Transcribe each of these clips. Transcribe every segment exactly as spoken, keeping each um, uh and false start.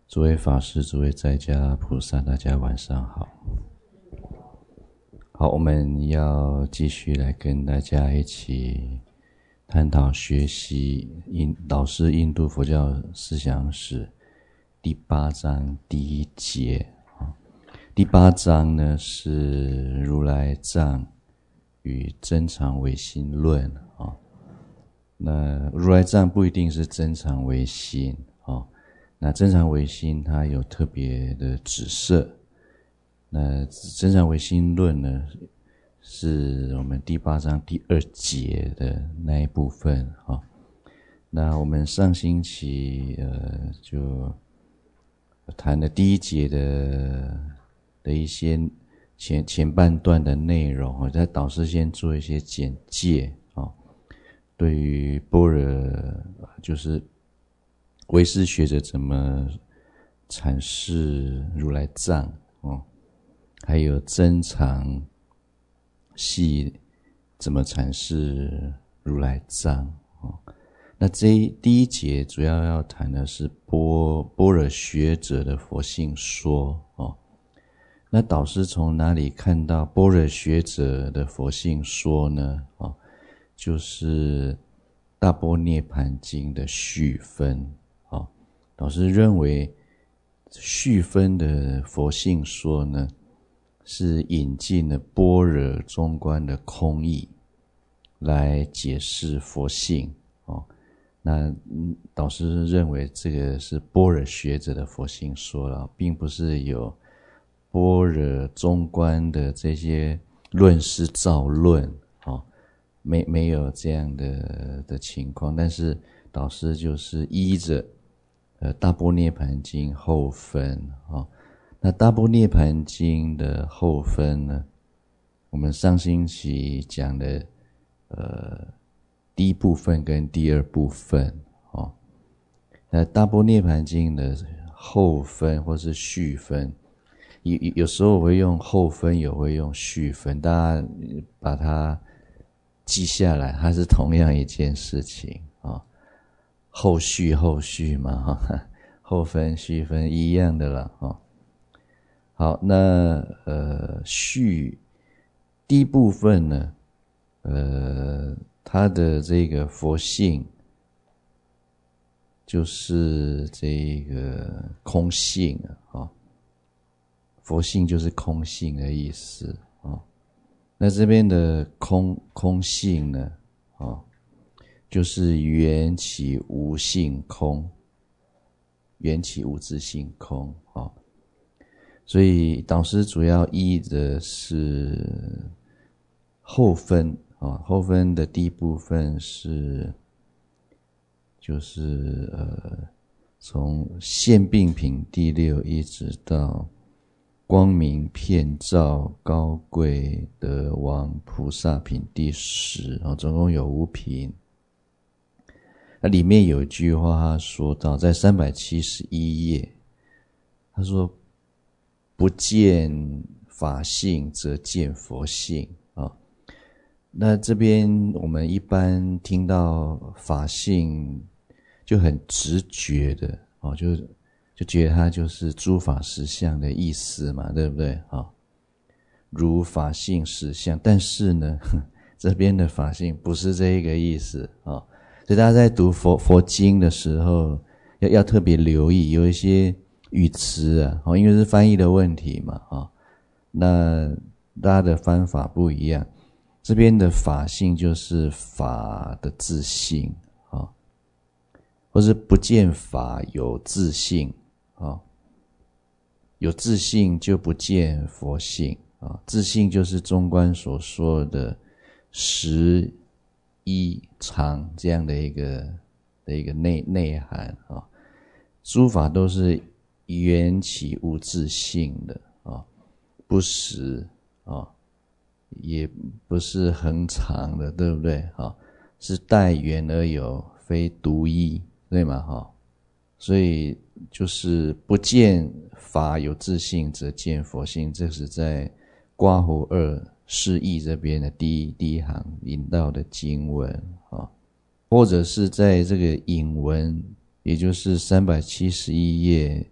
诸位法师、诸位在家菩萨，大家晚上好。好，我们要继续来跟大家一起探讨学习印导师印度佛教思想史第八章第一节。第八章呢是如来藏与真常唯心论啊。那如来藏不一定是真常唯心啊。那真常唯心它有特别的指涉，那真常唯心论呢是我们第八章第二节的那一部分啊。那我们上星期呃就谈了第一节的的一些前前半段的内容啊，在导师先做一些简介啊，对于般若就是唯识学者怎么阐释如来藏哦，还有真常系怎么阐释如来藏哦。那这一第一节主要要谈的是般般若学者的佛性说哦。那导师从哪里看到般若学者的佛性说呢？哦，就是大般涅盘经的序分。导师认为序分的佛性说呢，是引进了般若中观的空义来解释佛性哦。那导师认为这个是般若学者的佛性说了，并不是有般若中观的这些论师造论哦，没没有这样的的情况。但是导师就是依着呃，大般涅盘经后分啊、哦，那大般涅盘经的后分呢，我们上星期讲的呃第一部分跟第二部分哦。那大般涅盘经的后分或是序分，有有时候我会用后分，也会用序分，大家把它记下来，它是同样一件事情啊。哦，后续后续嘛，后分序分一样的了哈。好，那呃序第一部分呢，呃它的这个佛性就是这个空性啊，佛性就是空性的意思啊。那这边的空空性呢，啊。就是缘起无性空，缘起无自性空啊。所以导师主要依的是后分啊，后分的第一部分是就是呃从现病品第六一直到光明遍照高贵德王菩萨品第十啊，总共有五品。那里面有一句话他说到，在三百七十一页，他说不见法性则见佛性啊。那这边我们一般听到法性就很直觉的啊，就就觉得它就是诸法实相的意思嘛，对不对啊？如法性实相，但是呢，这边的法性不是这一个意思啊。所以大家在读佛佛经的时候，要要特别留意，有一些语词啊，哦，因为是翻译的问题嘛，啊、哦，那大家的翻法不一样。这边的法性就是法的自性啊、哦，或是不见法有自性啊、哦，有自性就不见佛性啊、哦，自性就是中观所说的实一常这样的一个的一个内内涵啊，诸法都是缘起无自性的啊，不实啊，也不是恒常的，对不对啊？是待缘而有，非独一，对吗？哈，所以就是不见法有自性，则见佛性。这是在刮胡二释义这边的第一第一行引到的经文啊，或者是在这个引文，也就是三百七十一页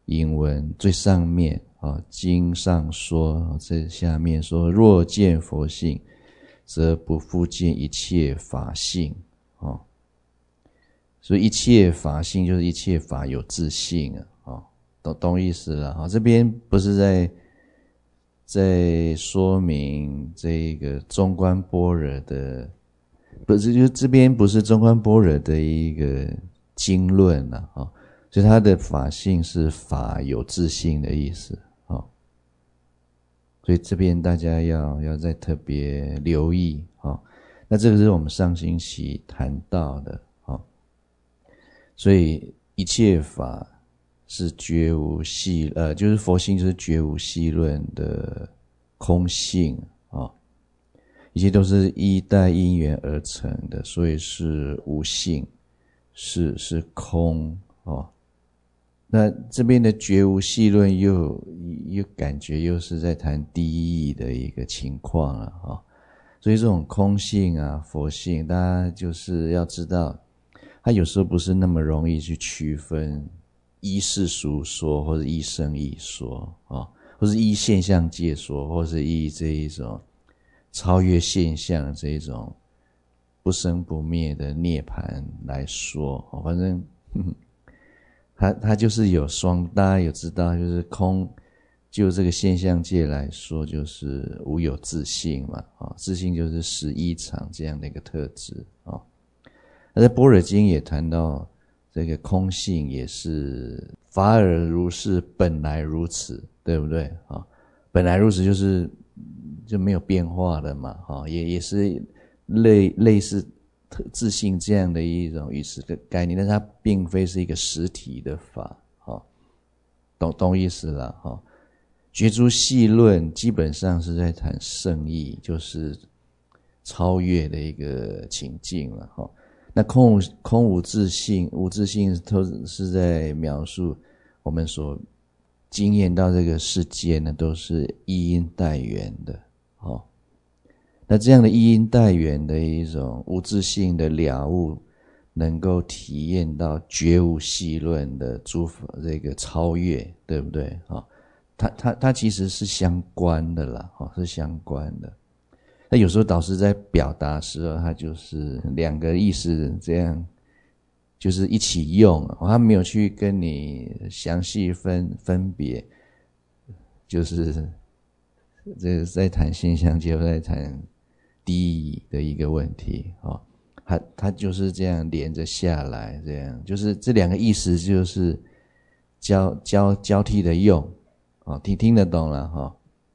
英文最上面啊，经上说，这下面说，若见佛性，则不复见一切法性啊。所以一切法性就是一切法有自性啊，懂懂意思了啊？这边不是在在说明这个中观般若的，不是，就这边不是中观般若的一个经论了啊，所以它的法性是法有自性的意思啊，所以这边大家要要再特别留意啊。那这个是我们上星期谈到的啊，所以一切法是绝无系，呃，就是佛性就是绝无系论的空性啊，一切都是依待因缘而成的，所以是无性，是是空哦。那这边的绝无系论又又感觉又是在谈第一义的一个情况了啊，所以这种空性啊、佛性，大家就是要知道，它有时候不是那么容易去区分。依世俗说，或者依生义说啊，或是依现象界说，或是依这一种超越现象这一种不生不灭的涅槃来说，反正呵呵它它就是有双，大家有知道，就是空，就这个现象界来说，就是无有自性嘛，啊，自性就是十一场这样的一个特质啊。那在般若经也谈到。这个空性也是法尔如是，本来如此，对不对啊？本来如此就是就没有变化的嘛，哈，也也是类类似自性这样的一种意思的概念，但是它并非是一个实体的法，哈，懂懂意思了哈。觉诸系论基本上是在谈圣义，就是超越的一个情境了，哈。那空无空无自性，无自性都是在描述我们所经验到这个世界呢，都是依因待缘的哦。那这样的依因待缘的一种无自性的了悟，能够体验到觉无系论的诸法这个超越，对不对啊？它它它其实是相关的啦，哦，是相关的。那有时候导师在表达的时候，他就是两个意思这样，就是一起用，他没有去跟你详细分分别，就是这在谈现象界，在谈第一的一个问题啊，他他就是这样连着下来，这样就是这两个意思就是交交交替的用啊，听听得懂了哈。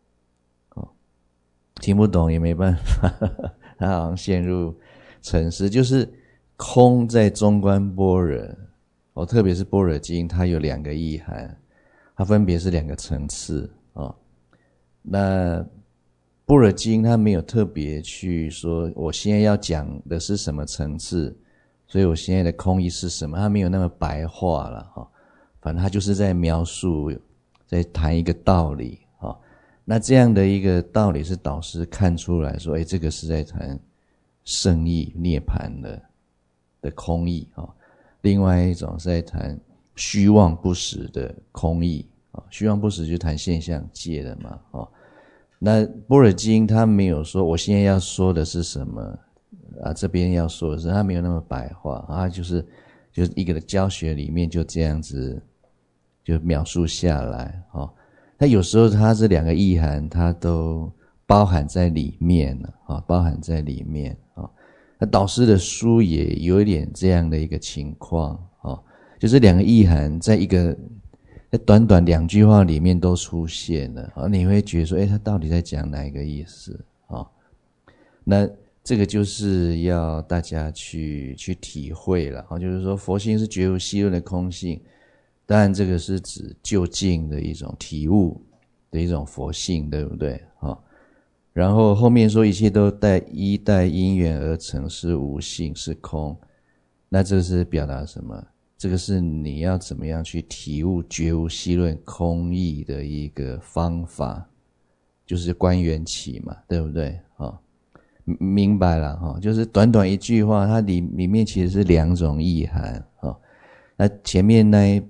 听不懂也没办法，他好像陷入沉思。就是空在中观般若，哦，特别是般若经，它有两个意涵，它分别是两个层次啊、哦。那般若经它没有特别去说，我现在要讲的是什么层次，所以我现在的空义是什么，它没有那么白话了哈、哦。反正它就是在描述，在谈一个道理。那这样的一个道理是导师看出来说，诶，这个是在谈圣义涅槃的的空义啊。另外一种是在谈虚妄不实的空义啊，虚妄不实就谈现象界的嘛啊。那般若经他没有说我现在要说的是什么啊，这边要说的是，他没有那么白话啊，就是就是一个的教学里面就这样子就描述下来啊。那有时候它这两个意涵它都包含在里面了啊，包含在里面啊。那导师的书也有一点这样的一个情况啊，就是两个意涵在一个在短短两句话里面都出现了啊，你会觉得说，诶，他到底在讲哪一个意思啊？那这个就是要大家去去体会了啊，就是说佛性是绝无系论的空性。当然这个是指究竟的一种体悟的一种佛性，对不对啊？然后后面说一切都带依待因缘而成，是无性是空，那这是表达什么？这个是你要怎么样去体悟觉无系论空义的一个方法，就是观缘起嘛，对不对啊？明白了哈，就是短短一句话，它里里面其实是两种意涵啊。那前面那一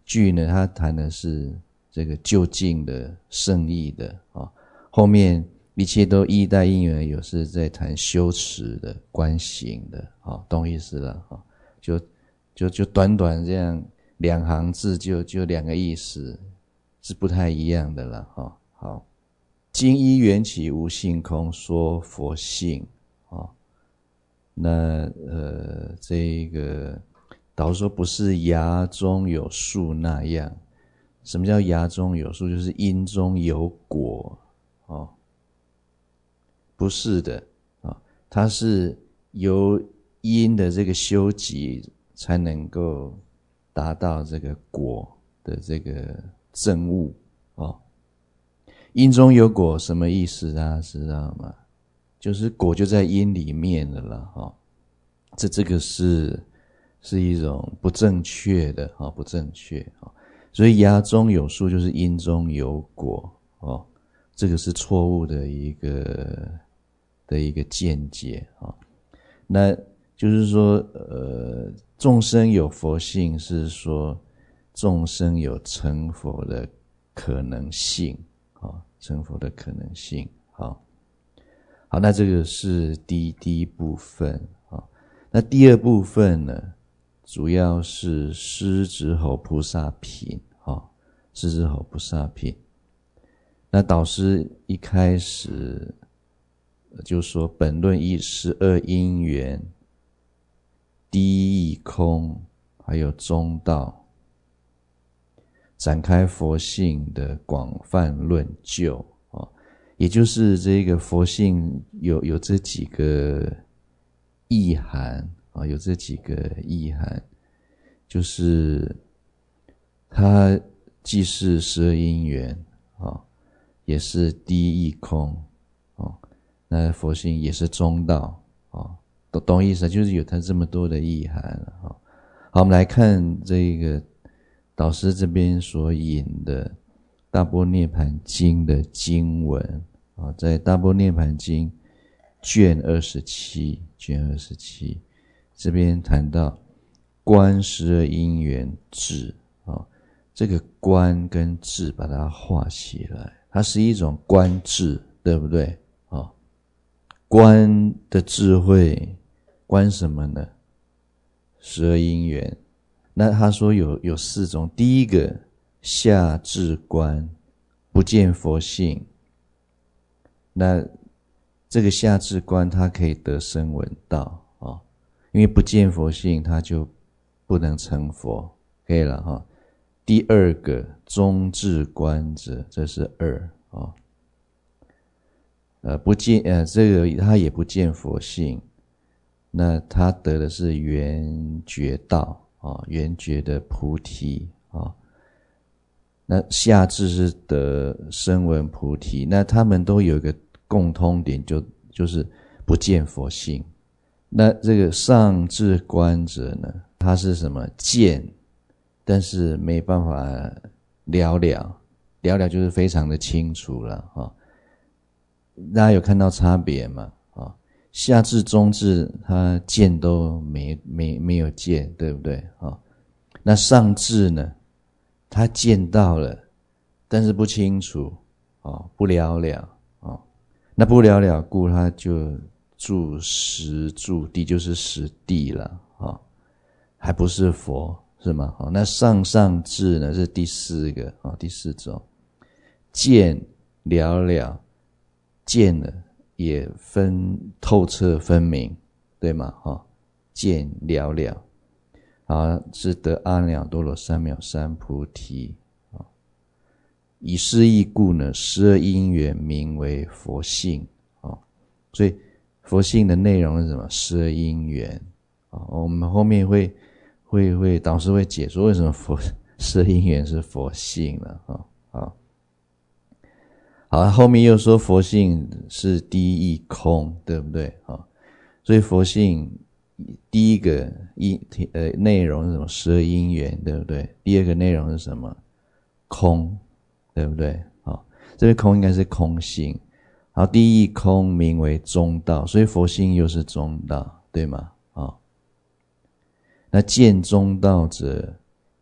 句呢，他谈的是这个究竟的圣义的啊，后面一切都依待因缘而有，是在谈修持的观行的啊，懂意思了啊？就就就短短这样两行字就就两个意思，是不太一样的了哈。好，今依缘起无性空说佛性啊，那呃这个导说不是芽中有树那样。什么叫芽中有树？就是因中有果哦，不是的啊，它是由因的这个修集才能够达到这个果的这个证悟哦。因中有果什么意思？大家知道吗？就是果就在因里面的了哈、哦。这这个是是一种不正确的哈、哦，不正确啊。哦，所以芽中有树就是因中有果哦，这个是错误的一个的一个见解啊、哦。那就是说，呃，众生有佛性，是说众生有成佛的可能性啊、哦，成佛的可能性。好，好，那这个是第一第一部分啊、哦。那第二部分呢？主要是狮子吼菩萨品啊，狮子吼菩萨品。那导师一开始就说，本论依十二因缘、第一义空，还有中道，展开佛性的广泛论究啊，也就是这个佛性有有这几个意涵。啊，有这几个意涵，就是它既是十二因缘啊，也是第一义空啊，那佛性也是中道啊，懂懂意思啊？就是有它这么多的意涵啊。好，我们来看这个导师这边所引的《大般涅盘经》的经文啊，在《大般涅盘经》卷二十七，卷二十七。这边谈到观十二因缘智啊，这个观跟智把它画起来，它是一种观智，对不对啊？观的智慧，观什么呢？十二因缘。那他说有有四种，第一个下智观，不见佛性。那这个下智观，它可以得声闻道啊。因为不见佛性，他就不能成佛，可以了哈。第二个中智观者，这是二啊。呃，不见呃，这个他也不见佛性，那他得的是圆觉道啊，圆觉的菩提啊。那下智是得声闻菩提，那他们都有一个共通点，就就是不见佛性。那这个上智观者呢，他是什么？见，但是没办法了了，了了就是非常的清楚了啊。大家有看到差别吗？啊，下智、中智，他见都没没没有见，对不对啊？那上智呢，他见到了，但是不清楚啊，不了了啊。那不了了故，他就住实住地，就是实地了啊，还不是佛是吗？好，那上上智呢是第四个啊，第四种，见了了，见了也分透彻分明，对吗？哈，见了了，啊，是得阿耨多罗三藐三菩提啊。以是义故呢，十二因缘名为佛性啊，所以佛性的内容是什么？十二因缘啊，我们后面会会会导师会解说为什么佛十二因缘是佛性了啊。好，好，后面又说佛性是第一义空，对不对啊？所以佛性第一个因呃内容是什么？十二因缘，对不对？第二个内容是什么？空，对不对？好，这个空应该是空性。好，第一义空名为中道，所以佛性又是中道，对吗？啊，那见中道者，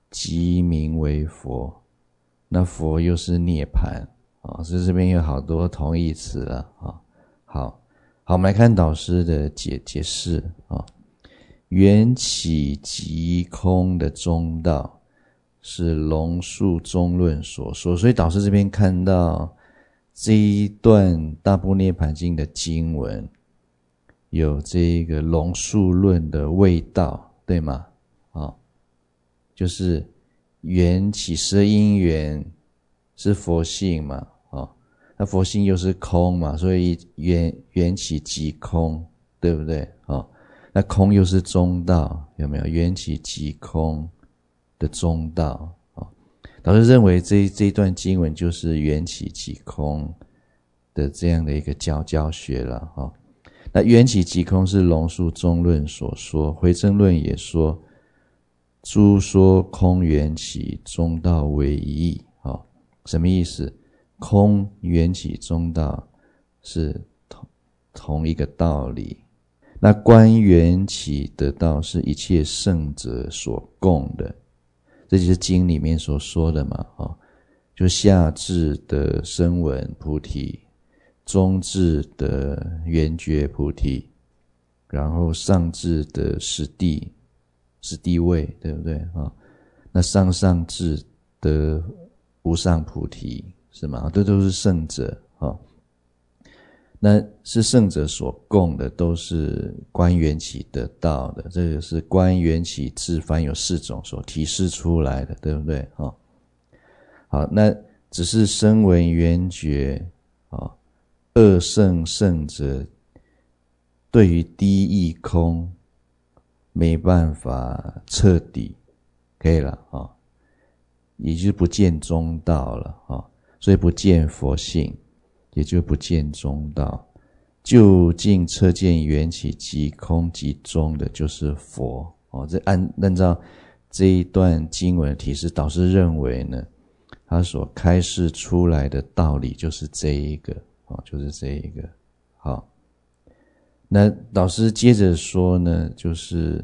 即名为佛。那佛又是涅槃啊，所以这边有好多同义词了啊。好，好，我们来看导师的解解释啊。缘起即空的中道是龙树中论所说，所以导师这边看到这一段大般涅槃经的经文有这个龙树论的味道，对吗？啊，就是缘起十二因缘是佛性嘛，啊，那佛性又是空嘛，所以缘缘起即空，对不对？啊，那空又是中道，有没有？缘起即空的中道啊，导师认为这这一段经文就是缘起即空的这样的一个教教学了啊。那缘起即空是龙树中论所说，回正论也说，诸说空缘起中道为一啊，什么意思？空缘起中道是同同一个道理。那观缘起的道是一切圣者所共的，这就是经里面所说的嘛，哦，就下至的声闻菩提，中至的圆觉菩提，然后上至的十地十地位，对不对啊？那上上至的无上菩提，是吗？这都是圣者啊。那是圣者所供的，都是观缘起得到的，这个是观缘起智梵有四种所提示出来的，对不对啊？好，那只是声闻缘觉啊，二圣圣者对于第一空没办法彻底，可以了啊，也就不见中道了啊，所以不见佛性，也就不见中道。究竟彻见缘起即空即中的就是佛哦。这按按照这一段经文的提示，导师认为呢，他所开示出来的道理就是这一个哦，就是这一个。好，那导师接着说呢，就是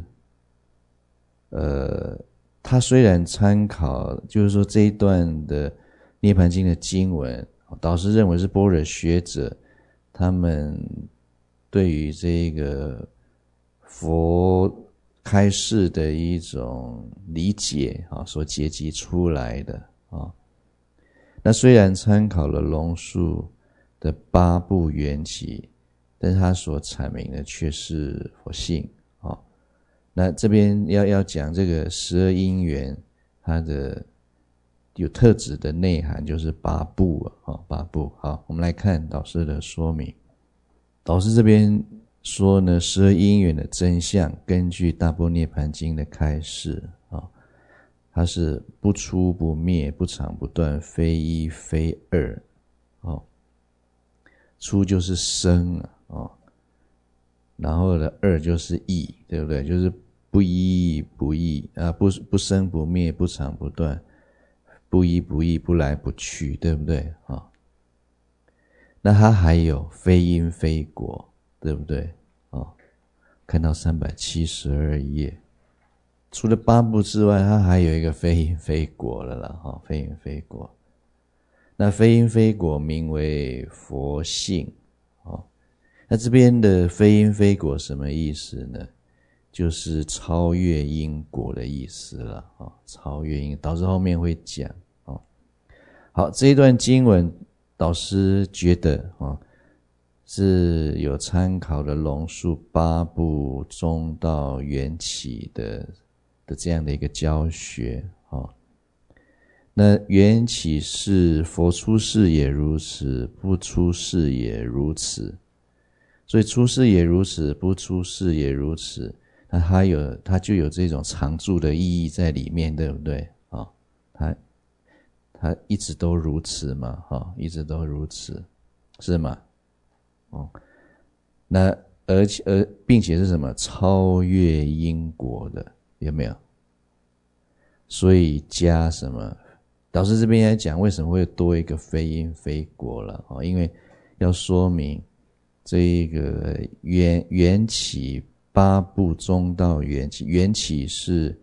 呃，他虽然参考，就是说这一段的涅槃经的经文，导师认为是般若学者他们对于这个佛开示的一种理解啊，所结集出来的啊。那虽然参考了龙树的八部缘起，但是他所阐明的却是佛性啊。那这边要要讲这个十二因缘，它的有特质的内涵就是八部啊，八部。好，我们来看导师的说明。导师这边说呢，十二因缘的真相，根据大般涅槃经的开示啊，它是不出不灭，不长不断，非一非二。哦，出就是生啊，哦，然后呢二就是异，对不对？就是不一不异啊，不不生不灭，不长不断。不依不异，不来不去，对不对啊？那它还有非因非果，对不对啊？看到三百七十二页，除了八部之外，它还有一个非因非果了啦，哈，非因非果。那非因非果名为佛性，啊，那这边的非因非果什么意思呢？就是超越因果的意思了啊，超越因，导致后面会讲。好，这一段经文导师觉得啊，是有参考了龙树八部中道缘起的的这样的一个教学啊。那缘起是佛出世也如此，不出世也如此，所以出世也如此，不出世也如此，那它有它就有这种常住的意义在里面，对不对啊？它它一直都如此嘛，哈，一直都如此，是吗？哦，那而且而并且是什么？超越因果的，有没有？所以加什么？导师这边来讲，为什么会多一个非因非果了？哦，因为要说明这一个缘缘起八部中道缘起，缘起是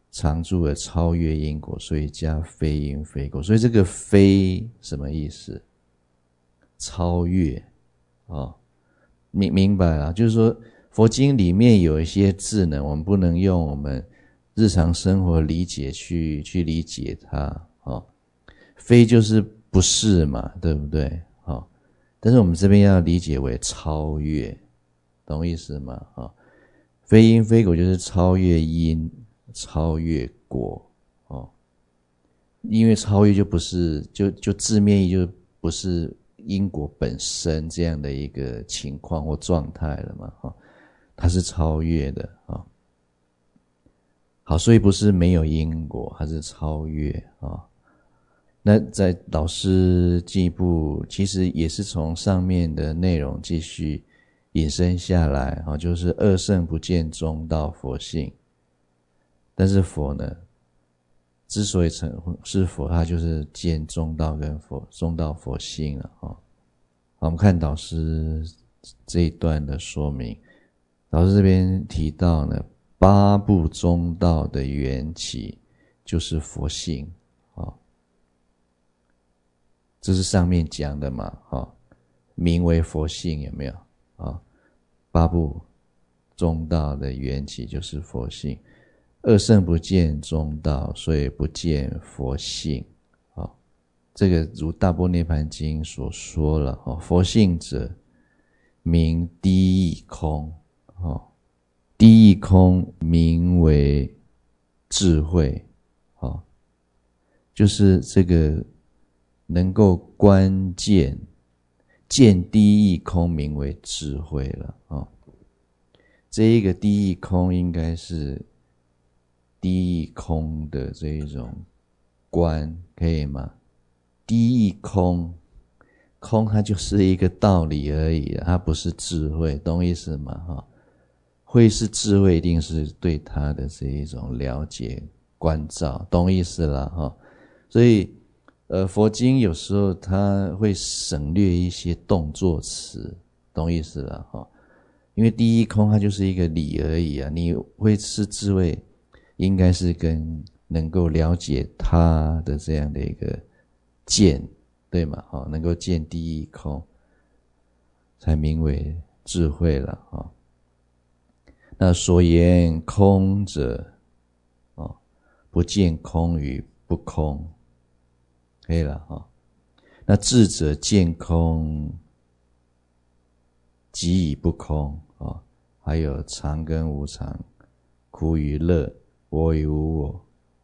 常住而超越因果，所以加非因非果。所以这个非什么意思？超越哦，明明白了，就是说佛经里面有一些字呢，我们不能用我们日常生活理解去去理解它哦。非就是不是嘛，对不对？哦，但是我们这边要理解为超越，懂意思吗？哦，非因非果就是超越因，超越果哦。因为超越就不是就就字面意就不是因果本身这样的一个情况或状态了嘛，哈，它是超越的啊。好，所以不是没有因果，它是超越啊。那在老师进一步，其实也是从上面的内容继续引申下来啊，就是二圣不见中道佛性，但是佛呢，之所以成是佛，它就是见中道跟佛中道佛性了啊。好，我们看导师这一段的说明，导师这边提到呢，八部中道的缘起就是佛性啊，这是上面讲的嘛啊，名为佛性，有没有啊？八部中道的缘起就是佛性。二圣不见中道，所以不见佛性。哦，这个如大般涅盘经所说了，哦，佛性者名第一空，哦，第一空名为智慧，哦，就是这个能够观见见第一空名为智慧了，哦，这一个第一空应该是第一空的这一种观，可以吗？第一空，空它就是一个道理而已，它不是智慧，懂意思吗？哈，会是智慧，一定是对它的这一种了解、关照，懂意思了哈。所以，呃，佛经有时候它会省略一些动作词，懂意思了哈。因为第一空它就是一个理而已啊，你会是智慧。应该是跟能够了解他的这样的一个见，对吗？哦，能够见第一空，才名为智慧了啊。那所言空者，哦，不见空与不空，可以了啊。那智者见空，即已不空啊。还有常跟无常，苦与乐。我与无我，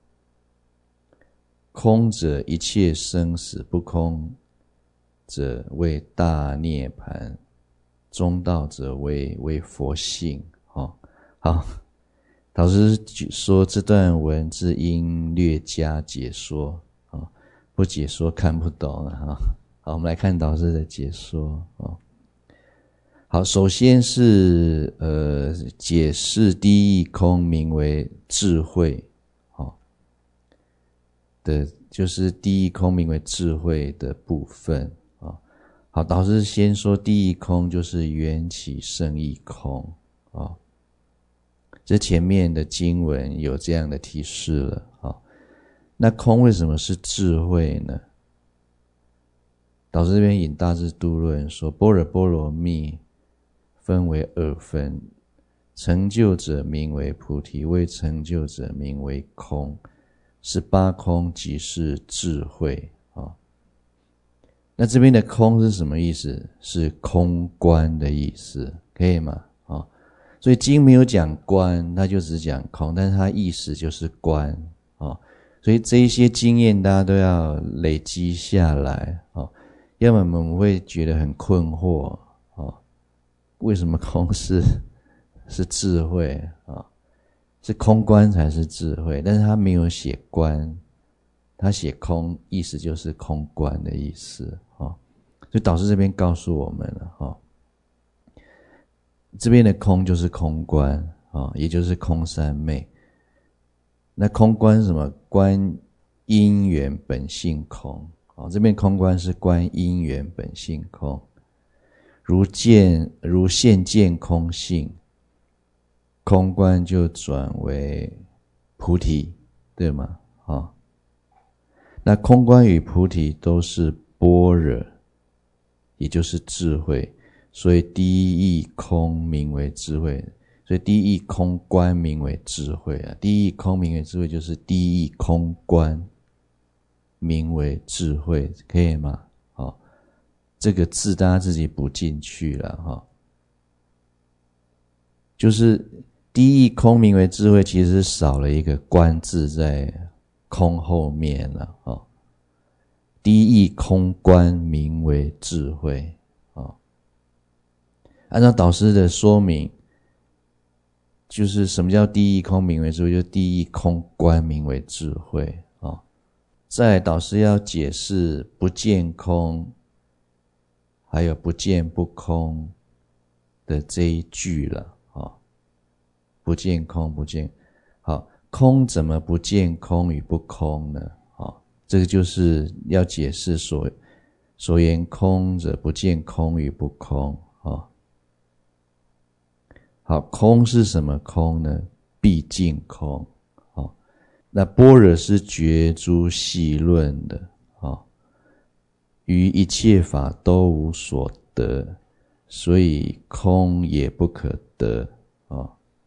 空者一切生死，不空者为大涅盘，中道者为为佛性。哦，好，导师说这段文字应略加解说，哦，不解说看不懂了哈。好，我们来看导师的解说哦。好，首先是呃解释第一空名为智慧，哦的，就是第一空名为智慧的部分啊，哦。好，导师先说第一空就是缘起胜义空啊，哦，这前面的经文有这样的提示了啊，哦。那空为什么是智慧呢？导师这边引大智度论说，般若波罗蜜分为二分，成就者名为菩提，未成就者名为空。十八空即是智慧啊，哦。那这边的空是什么意思？是空观的意思，可以吗？啊，哦，所以经没有讲观，它就只讲空，但是它意思就是观啊，哦。所以这一些经验大家都要累积下来啊，哦，要么我们会觉得很困惑。为什么空是是智慧啊？是空观才是智慧，但是他没有写观，他写空，意思就是空观的意思啊。所以导师这边告诉我们了哈，这边的空就是空观啊，也就是空三昧。那空观是什么？观因缘本性空啊，这边空观是观因缘本性空。如见如现见空性，空观就转为菩提，对吗？啊，那空观与菩提都是般若，也就是智慧，所以第一义空名为智慧，所以第一义空观名为智慧啊。第一义空名为智慧，就是第一义空观名为智慧，可以吗？好，这个字大家自己补进去了哈。就是第一义空名为智慧，其实少了一个观字在空后面了啊。第一义空观名为智慧啊。按照导师的说明，就是什么叫第一义空名为智慧，就是第一义空观名为智慧啊。再来导师要解释不见空还有不见不空的这一句了啊。不见空不见，好，空怎么不见空与不空呢？好，这个就是要解释所所言空者不见空与不空啊。好，空是什么空呢？毕竟空。好，那般若是觉诸细论的啊，于一切法都无所得，所以空也不可得啊。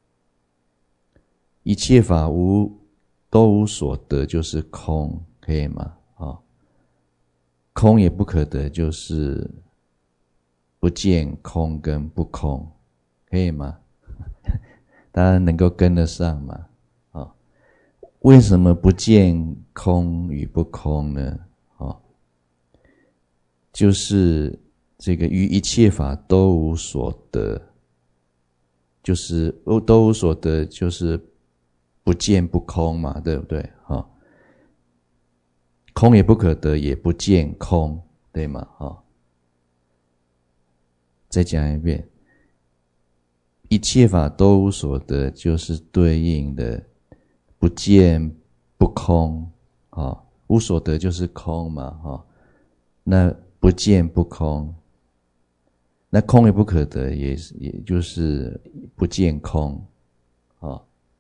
一切法无都无所得，就是空，可以吗？啊，空也不可得，就是不见空跟不空，可以吗？大家能够跟得上吗？啊，为什么不见空与不空呢？啊，就是这个于一切法都无所得，就是都无所得，就是不见不空嘛，对不对？哈，空也不可得，也不见空，对吗？哈，再讲一遍，一切法都无所得，就是对应的不见不空啊。无所得就是空嘛，哈，那不见不空，那空也不可得，也也就是不见空啊。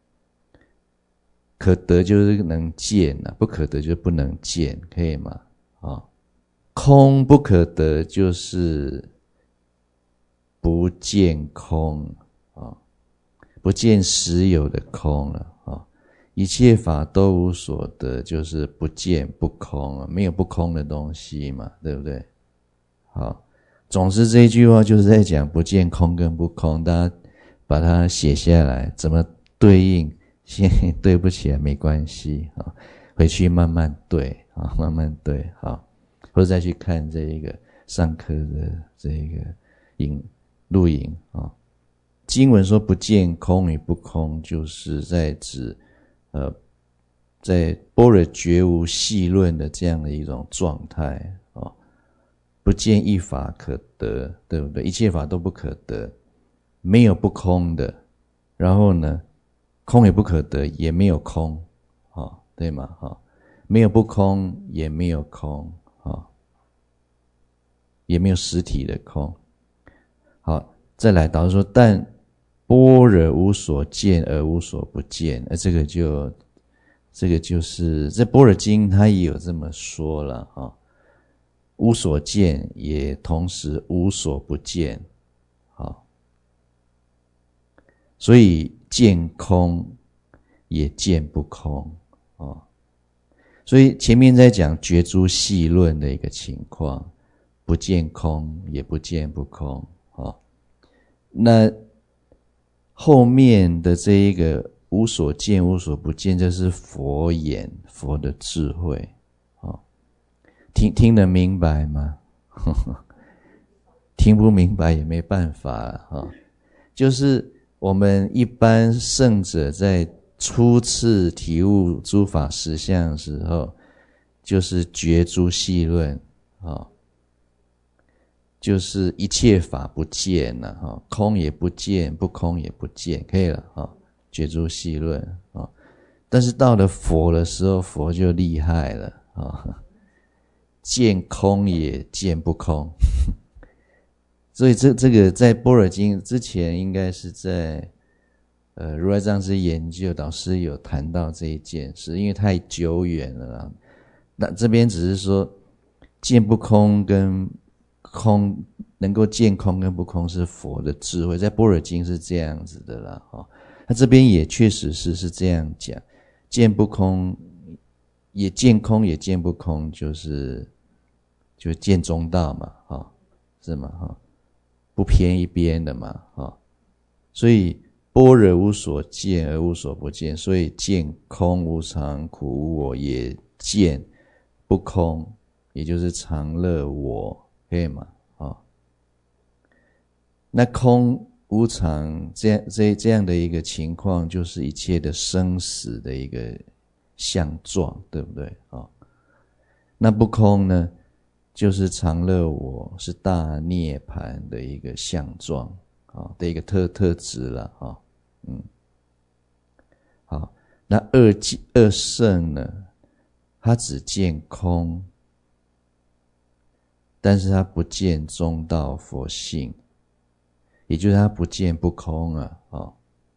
可得就是能见啊，不可得就是不能见，可以吗？啊，空不可得就是不见空啊，不见实有的空了啊。一切法都无所得，就是不见不空啊，没有不空的东西嘛，对不对？好，总之这一句话就是在讲不见空跟不空，大家把它写下来，怎么对应？先对不起来没关系啊，回去慢慢对啊，慢慢对好，或者再去看这一个上课的这一个影录影啊。经文说不见空与不空，就是在指呃，在般若觉无细论的这样的一种状态啊，不见一法可得，对不对？一切法都不可得，没有不空的，然后呢？空也不可得，也没有空，啊，对吗？哈，没有不空，也没有空，啊，也没有实体的空。好，再来，导师说，但般若无所见而无所不见，而这个就，这个就是在《般若经》它也有这么说了啊，无所见也同时无所不见，好，所以。见空也见不空啊、哦，所以前面在讲觉诸细论的一个情况，不见空也不见不空啊、哦。那后面的这一个无所见无所不见，这是佛眼佛的智慧啊、哦。听听得明白吗？听不明白也没办法啊、哦，就是。我们一般圣者在初次体悟诸法实相的时候，就是觉诸细论啊、哦，就是一切法不见了哈、哦，空也不见，不空也不见，可以了啊、哦，觉诸细论啊、哦。但是到了佛的时候，佛就厉害了啊、哦，见空也见不空。所以这这个在般若经之前，应该是在呃如来藏师研究，导师有谈到这一件事，因为太久远了啦。那这边只是说见不空跟空，能够见空跟不空是佛的智慧，在般若经是这样子的啦。哦，那这边也确实是是这样讲，见不空也见空也见不空，就是就见中道嘛，哦，是吗？哦，不偏一边的嘛，哦，所以般若无所见而无所不见，所以见空无常苦无我，也见不空，也就是常乐我，可以吗？哦，那空无常这样这这样的一个情况，就是一切的生死的一个相状，对不对？哦，那不空呢，就是常乐我，是大涅槃的一个相状，哦，的一个特特质了，哦，嗯，好，那二二圣呢，他只见空，但是他不见中道佛性，也就是他不见不空啊，哦，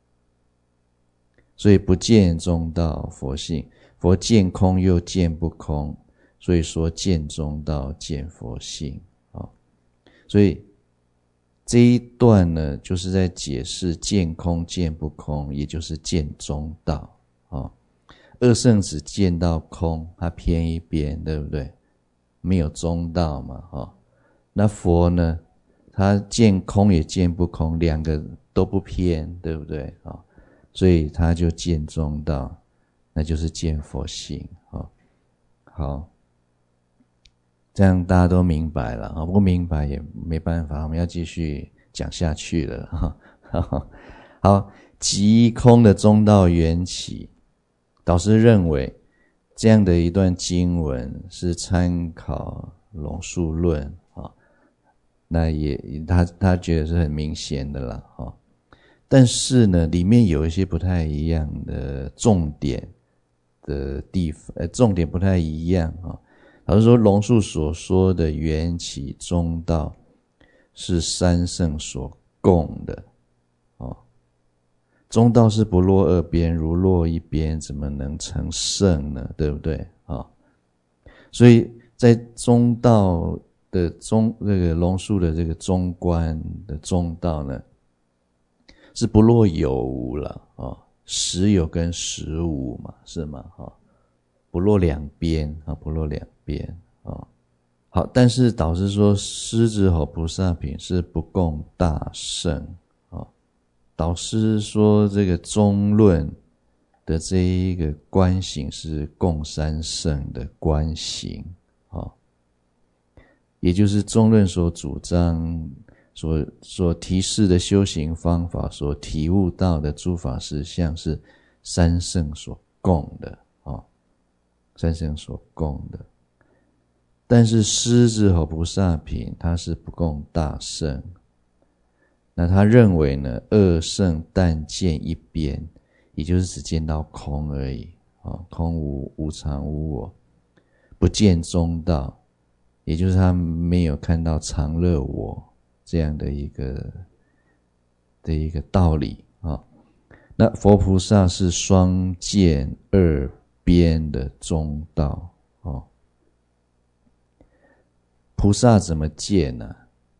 所以不见中道佛性，佛见空又见不空，所以说见中道见佛性，哦，所以这一段呢，就是在解释见空见不空，也就是见中道，哦，二圣只见到空，他偏一边，对不对？没有中道嘛，哦，那佛呢，他见空也见不空，两个都不偏，对不对？哦，所以他就见中道，那就是见佛性，哦，好，这样大家都明白了，不明白也没办法，我们要继续讲下去了。好，即空的中道缘起，导师认为这样的一段经文是参考龙树论，哦，那也他他觉得是很明显的啦，哦，但是呢，里面有一些不太一样的重点的地方，呃，重点不太一样啊。老实说，龙树所说的缘起中道是三圣所共的，哦，中道是不落二边，如落一边，怎么能成圣呢？对不对？哦，所以在中道的中这个龙树的这个中观的中道呢，是不落有无了，哦，实有跟实无嘛，是吗？哦，不落两边啊，不落两边啊。好，但是导师说狮子吼菩萨品是不共大圣啊。导师说这个中论的这一个观行是共三圣的观行啊，也就是中论所主张所所提示的修行方法，所体悟到的诸法实相是三圣所共的啊，三圣所共的。但是狮子吼菩萨品它是不共大圣，那他认为呢，二圣但见一边，也就是只见到空而已，哦，空无无常无我，不见中道，也就是他没有看到常乐我这样的一个的一个道理啊，哦。那佛菩萨是双见二边的中道，哦。菩萨怎么见呢？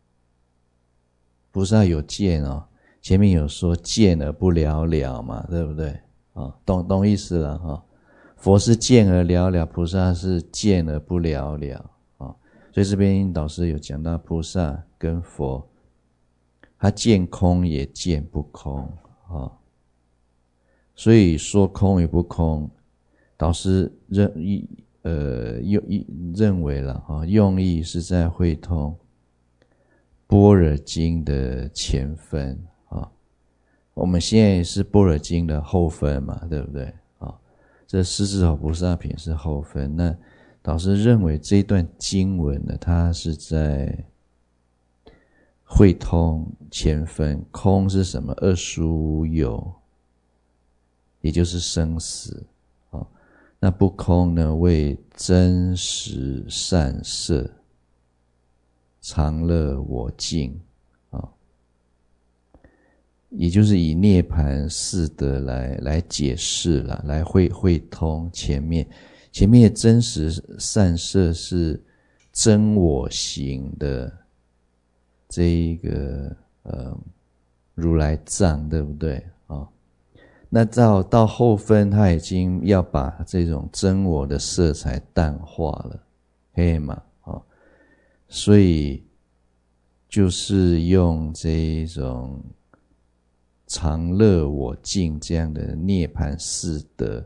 菩萨有见哦，前面有说见而不了了嘛，对不对？哦，懂懂意思了哈，哦。佛是见而了了，菩萨是见而不了了，哦，所以这边导师有讲到菩萨跟佛，他见空也见不空，哦，所以说空与不空，导师认呃用认为了哈，用意是在会通般若经的前分啊，我们现在是般若经的后分嘛，对不对啊？这狮子吼菩萨品是后分，那导师认为这一段经文呢，它是在会通前分，空是什么？二殊有，也就是生死啊。那不空呢，为真实善摄，常乐我净啊。 也就是以涅槃四德来来解释啦，来会会通前面前面的真实善摄是真我行的这一个呃如来藏，对不对啊、哦？那到到后分，他已经要把这种真我的色彩淡化了，可以吗？啊、哦，所以就是用这一种常乐我净这样的涅槃四德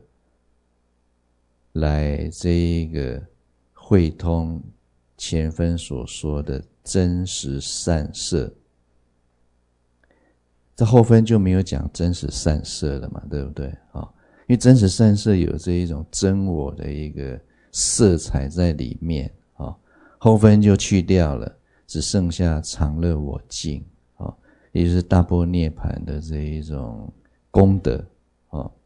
来这一个会通前分所说的真实善摄。这后分就没有讲真实善摄了嘛，对不对啊、哦？因为真实善摄有这一种真我的一个色彩在里面啊、哦，后分就去掉了，只剩下常乐我净啊、哦，也就是大波涅槃的这一种功德啊、哦。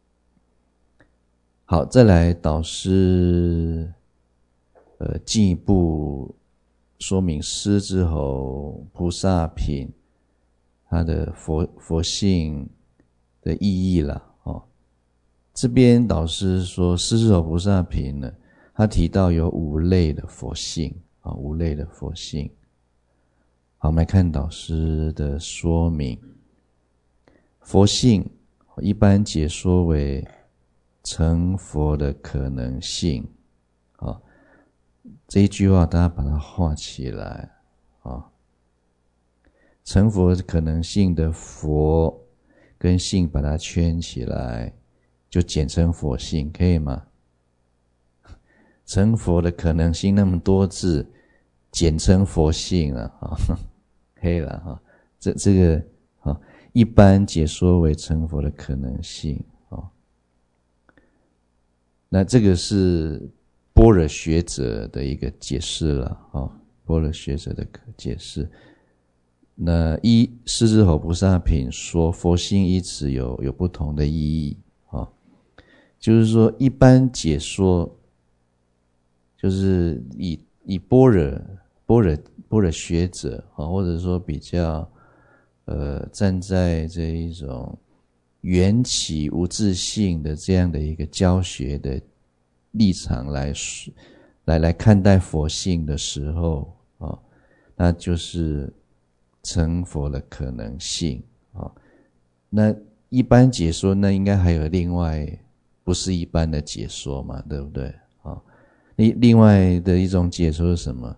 好，再来导师呃进一步说明狮子吼菩萨品它的佛佛性的意义啦哦。这边导师说狮子吼菩萨品呢，他提到有五类的佛性啊、哦，五类的佛性。好，我们来看导师的说明。佛性一般解说为成佛的可能性啊、哦，这一句话大家把它画起来啊、哦。成佛可能性的佛跟性把它圈起来，就简称佛性，可以吗？成佛的可能性那么多字，简称佛性了啊、哦，可以了哈、哦。这这个啊、哦，一般解说为成佛的可能性啊、哦。那这个是般若学者的一个解释了啊、哦，般若学者的解释。那依狮子吼菩萨品说，佛性一词有有不同的意义啊、哦，就是说一般解说，就是以以般若般若般若学者啊、哦，或者说比较呃站在这一种缘起无自性的这样的一个教学的立场来来来看待佛性的时候啊、哦，那就是成佛的可能性啊、哦，那一般解说那应该还有另外不是一般的解说嘛，对不对啊、哦？另另外的一种解说是什么？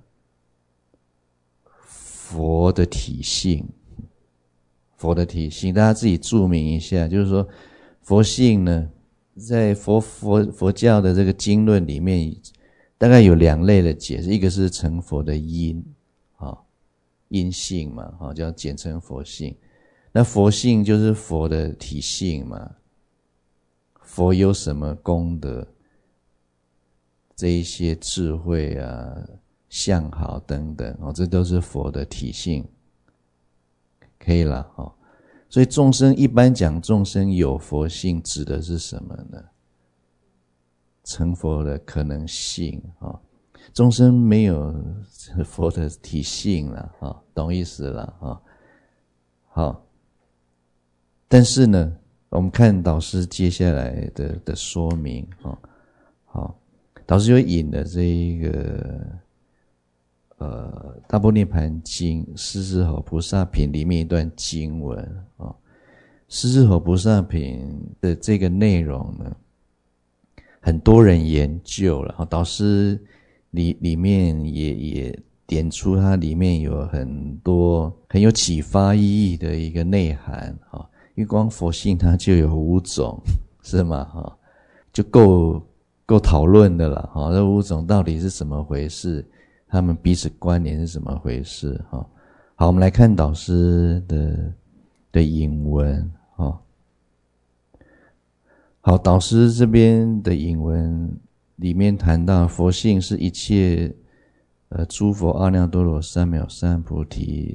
佛的体性，佛的体性，大家自己注明一下，就是说佛性呢，在佛佛佛教的这个经论里面，大概有两类的解释，一个是成佛的因啊。哦，因性嘛，哦，叫简称佛性。那佛性就是佛的体性嘛，佛有什么功德，这一些智慧啊、相好等等哦，这都是佛的体性，可以了哦。所以众生一般讲众生有佛性，指的是什么呢？成佛的可能性啊、哦。众生没有佛的体性了啊、哦，懂意思了啊、哦？好，但是呢，我们看导师接下来的的说明啊、哦，好，导师就引了这一个呃《大般涅槃经》狮子吼菩萨品里面一段经文啊、哦，狮子吼菩萨品的这个内容呢，很多人研究了，然后导师里里面也也点出它里面有很多很有启发意义的一个内涵哈，因为光佛性它就有五种，是吗？哈，就够够讨论的了哈。这五种到底是怎么回事？他们彼此关联是怎么回事？哈，好，我们来看导师的的引文哈。好，导师这边的引文里面谈到佛性是一切呃诸佛阿耨多罗三藐三菩提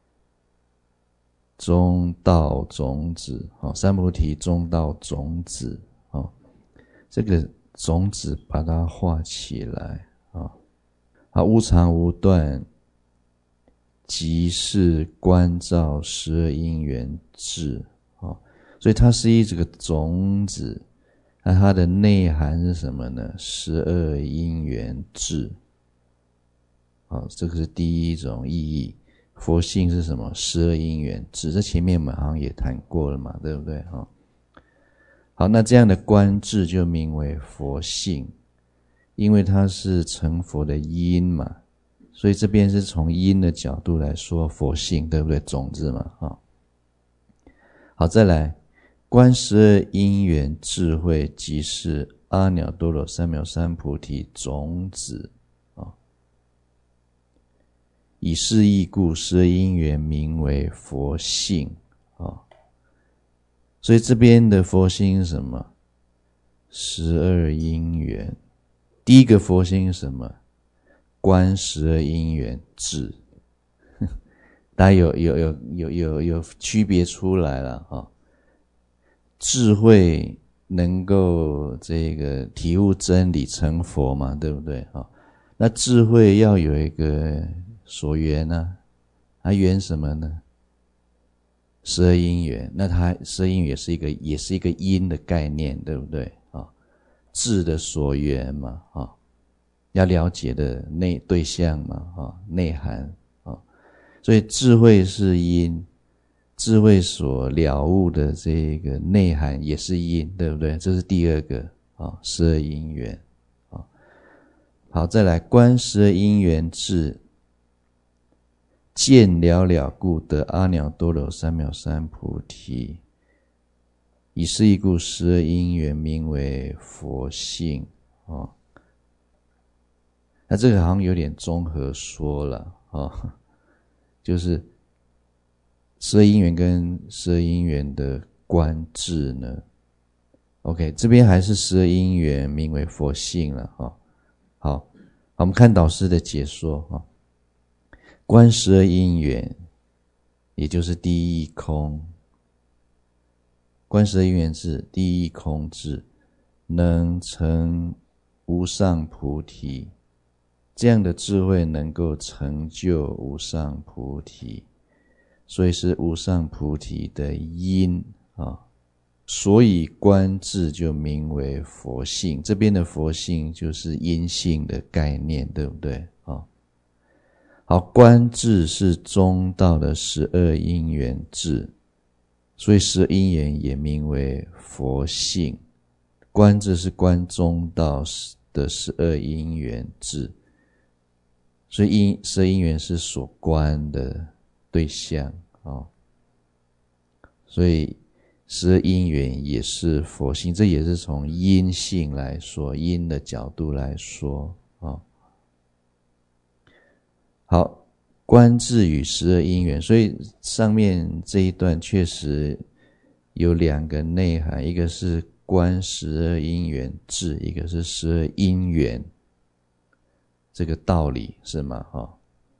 中道种子，哦，三菩提中道种子，哦，这个种子把它画起来啊，啊，无常无断， 即是观照十二因缘智。哦，所以它是一这个种子，那它的内涵是什么呢？十二因缘智。好，这个是第一种意义。佛性是什么？十二因缘智。这前面我们好像也谈过了嘛，对不对？好，好，那这样的观智就名为佛性，因为它是成佛的因嘛，所以这边是从因的角度来说佛性，对不对？种子嘛。好，好，再来观十二因缘智慧，即是阿耨多罗三藐三菩提种子。以是义故，十二因缘名为佛性。哦，所以这边的佛性是什么？十二因缘。第一个佛性是什么？观十二因缘智。大家有有有有有有区别出来了啊、哦！智慧能够这个体悟真理成佛嘛，对不对？啊、哦，那智慧要有一个所缘啊，它缘什么呢？十二因缘。那它十二因缘也是一个也是一个因的概念，对不对啊、哦？智的所缘嘛，啊、哦，要了解的内对象嘛，啊、哦，内涵啊、哦，所以智慧是因，智慧所了悟的这个内涵也是因，对不对？这是第二个啊、哦，十二因缘啊、哦。好，再来观十二因缘智。见了了故，得阿耨多罗三藐三菩提。以是义故，十二因缘名为佛性。哦，那这个好像有点综合说了哦，就是十二因缘跟十二因缘的观智呢。OK， 这边还是十二因缘名为佛性了哈、哦。好，我们看导师的解说哈。观十二因缘，也就是第一空。观十二因缘智，第一空智，能成无上菩提。这样的智慧能够成就无上菩提，所以是无上菩提的因啊。所以观智就名为佛性。这边的佛性就是因性的概念，对不对啊？好，观智是中道的十二因缘智，所以十二因缘也名为佛性。观智是观中道的十二因缘智，所以因十二因缘是所观的对象啊、哦，所以十二因缘也是佛性，这也是从因性来说，因的角度来说啊。哦，好，观智与十二因缘，所以上面这一段确实有两个内涵，一个是观十二因缘智，一个是十二因缘，这个道理是吗？哦，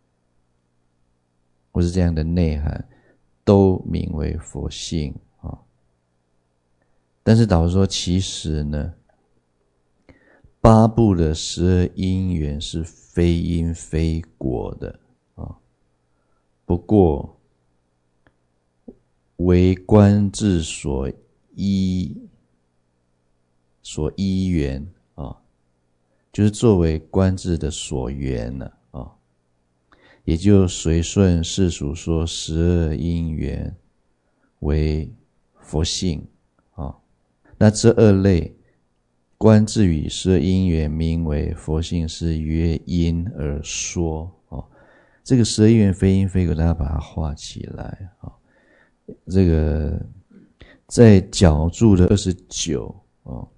或是这样的内涵，都名为佛性啊、哦。但是导师说，其实呢，八部的十二因缘是非因非果的啊、哦，不过为观智所依所依缘啊、哦，就是作为观智的所缘了啊、哦，也就随顺世俗说十二因缘为佛性啊、哦。那这二类观智与十二因缘名为佛性，是约因而说哦。这个十二因缘非因非果，大家把它画起来啊、哦。这个在角注的二十九哦，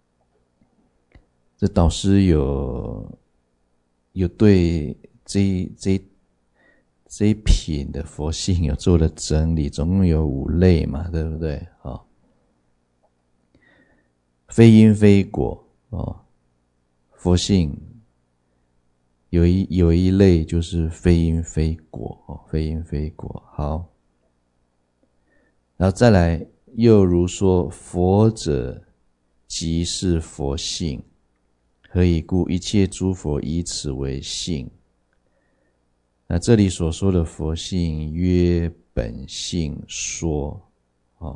这导师有有对这这这一品的佛性有做了整理，总共有五类嘛，对不对？哦，非因非果哦，佛性有一有一类就是非因非果哦，非因非果。好，然后再来，又如说佛者即是佛性，何以故？一切诸佛以此为性。 那这里所说的佛性曰本性说，哦，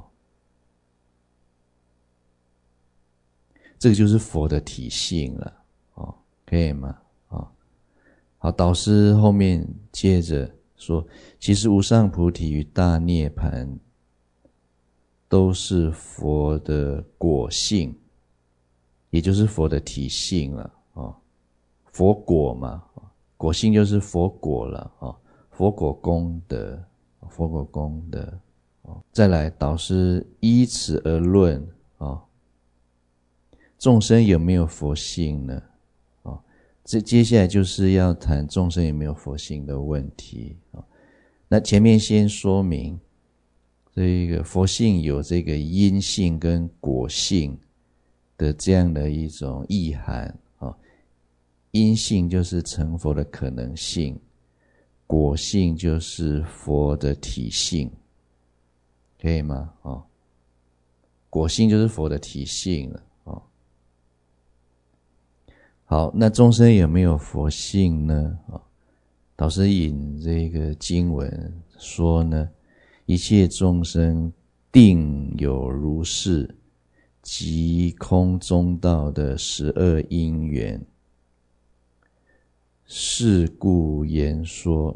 这个就是佛的体性了，哦，可以吗？哦，好，导师后面接着说，其实无上菩提与大涅槃都是佛的果性，也就是佛的体性了，哦，佛果嘛，果性就是佛果了，哦，佛果功德，佛果功德，哦，再来导师依此而论，哦，众生有没有佛性呢？哦，这接下来就是要谈众生有没有佛性的问题，哦，那前面先说明这个佛性有这个因性跟果性的这样的一种意涵，哦，因性就是成佛的可能性，果性就是佛的体性，可以吗？哦，果性就是佛的体性了，哦。好，那众生有没有佛性呢？哦，导师引这个经文说呢，一切众生定有如是，即空中道的十二因缘。是故言说，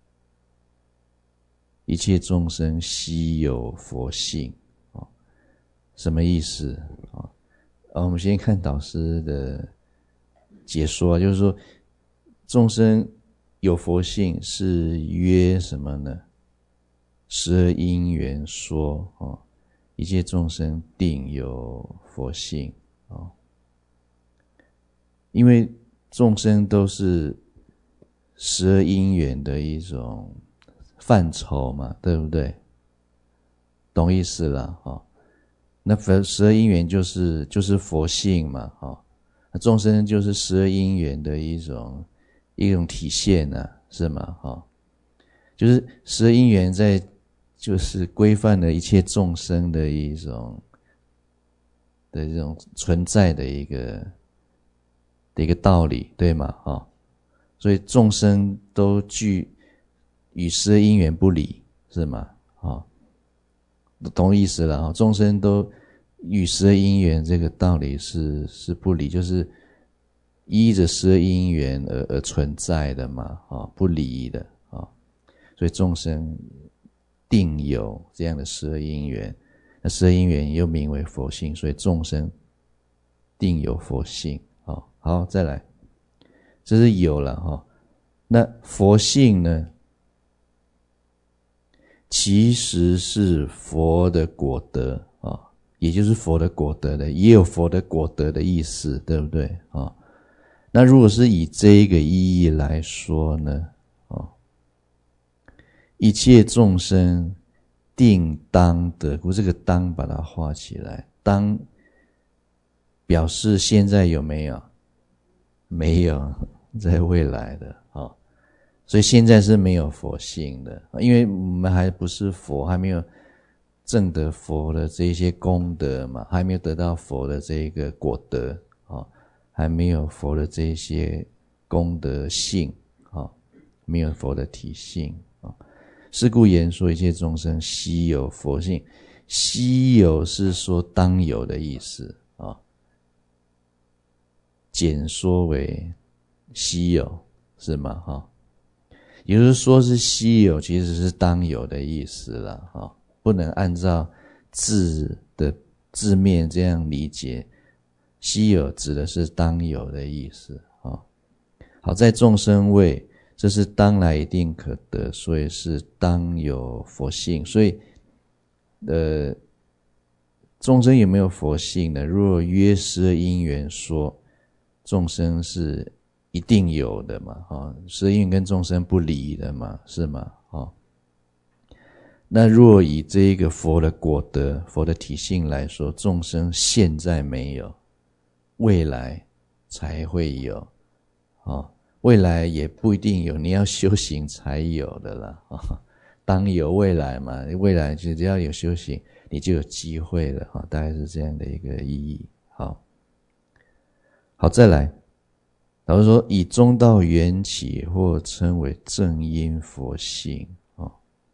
一切众生悉有佛性，哦，什么意思？哦，我们先看导师的解说，就是说众生有佛性是约什么呢？十二因缘说，哦，一切众生定有佛性，哦，因为众生都是十二因缘的一种范畴嘛，对不对？懂意思了，哦，那十二因缘就是就是佛性嘛，哦，众生就是十二因缘的一种一种体现啊，是吗？哦，就是十二因缘在就是规范了一切众生的一种的这种存在的一个的一个道理，对吗？哦，所以众生都具与十二因缘不离，是吗？哦，懂意思了，哦，众生都与十二因缘这个道理是是不离，就是依着十二因缘而而存在的嘛，哦，不离的，哦，所以众生定有这样的十二因缘，那十二因缘又名为佛性，所以众生定有佛性，哦，好，再来，这是有了，哦，那佛性呢？其实是佛的果德，哦，也就是佛的果德的，也有佛的果德的意思，对不对？哦，那如果是以这个意义来说呢，哦，一切众生定当得，我这个当把它画起来，当表示现在有没有？没有，在未来的，哦，所以现在是没有佛性的，因为我们还不是佛，还没有证得佛的这些功德嘛，还没有得到佛的这个果德，哦，还没有佛的这些功德性，哦，没有佛的体性，哦，是故言说一切众生悉有佛性，悉有是说当有的意思，哦，简说为悉有，是吗？哦，也就是说是悉有其实是当有的意思啦，哦，不能按照字的字面这样理解，悉有指的是当有的意思，哦，好，在众生位，这是当来一定可得，所以是当有佛性，所以呃，众生有没有佛性呢？若约十二因缘说，众生是一定有的嘛，哦，十二因缘跟众生不离的嘛，是吗？哦，那若以这个佛的果德、佛的体性来说，众生现在没有，未来才会有，哦，未来也不一定有，你要修行才有的啦，哦，当有未来嘛，未来只要有修行，你就有机会了，哦，大概是这样的一个意义。好，好，再来。 老师说，以中道缘起，或称为正因佛性。哦，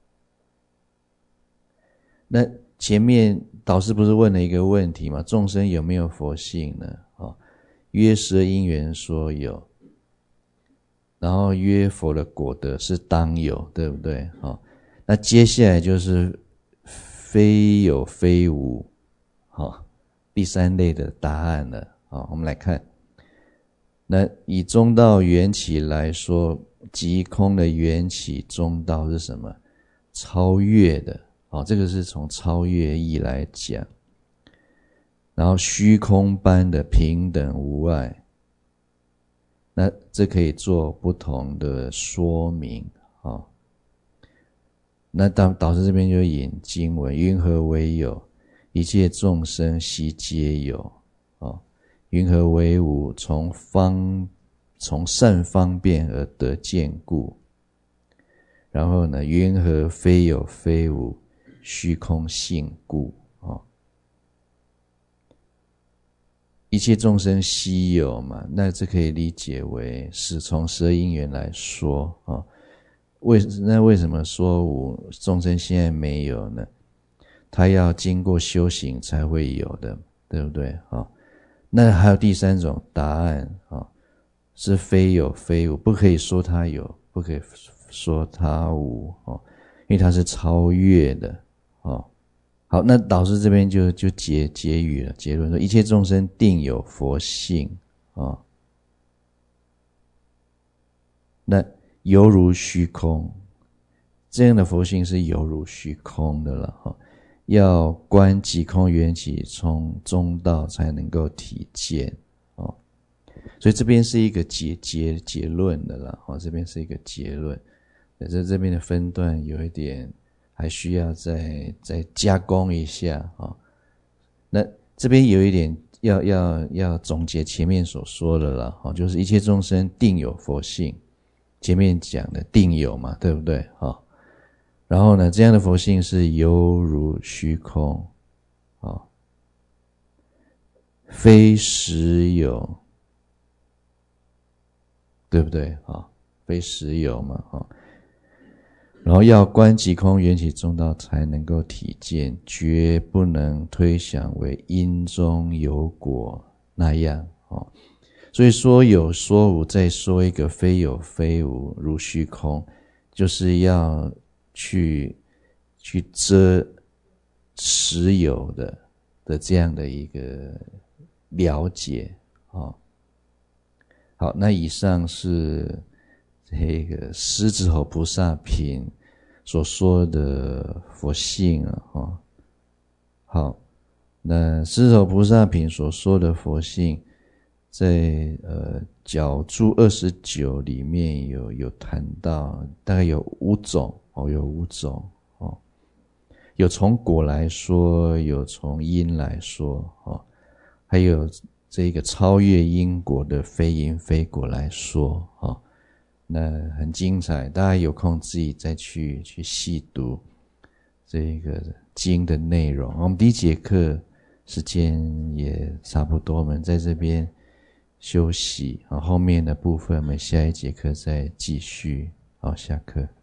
那前面导师不是问了一个问题吗？众生有没有佛性呢？哦，约十二因缘说有，然后约佛的果德是当有，对不对？哦，那接下来就是非有非无，哦，第三类的答案了。哦，我们来看，那以中道缘起来说，即空的缘起中道是什么？超越的。哦，这个是从超越义来讲，然后虚空般的平等无碍，那这可以做不同的说明。哦，那导导师这边就引经文，云何为有？一切众生悉皆有。哦，云何为无？从方从善方便而得见故。然后呢，云何非有非无？虚空性故。哦，一切众生悉有嘛，那这可以理解为是从十二因缘来说。哦，为那为什么说无众生现在没有呢？他要经过修行才会有的，对不对？哦，那还有第三种答案。哦，是非有非无，不可以说他有，不可以说他无。哦，因为他是超越的。哦，好，那导师这边就就结结语了，结论说一切众生定有佛性。哦，那犹如虚空，这样的佛性是犹如虚空的了。哦，要观即空缘起，从中道才能够体见。哦，所以这边是一个结结结论的了。哦，这边是一个结论，在这边的分段有一点还需要再再加工一下。哦，那这边有一点要要要总结前面所说的了。哦，就是一切众生定有佛性，前面讲的定有嘛，对不对？哦，然后呢，这样的佛性是犹如虚空。哦，非实有，对不对？哦，非实有嘛。哦，然后要观即空缘起中道才能够体见，绝不能推想为因中有果那样。哦，所以说有说无，再说一个非有非无如虚空，就是要去去遮实有的的这样的一个了解。哦，好，那以上是这个狮子吼菩萨品所说的佛性啊。哦，好，那狮子吼菩萨品所说的佛性，在呃角注二十九里面有有谈到，大概有五种。哦，有五种。哦，有从果来说，有从因来说。哦，还有这个超越因果的非因非果来说。哦，那很精彩，大家有空自己再去去细读这个经的内容。我们第一节课时间也差不多，我们在这边休息。后面的部分我们下一节课再继续。好，下课。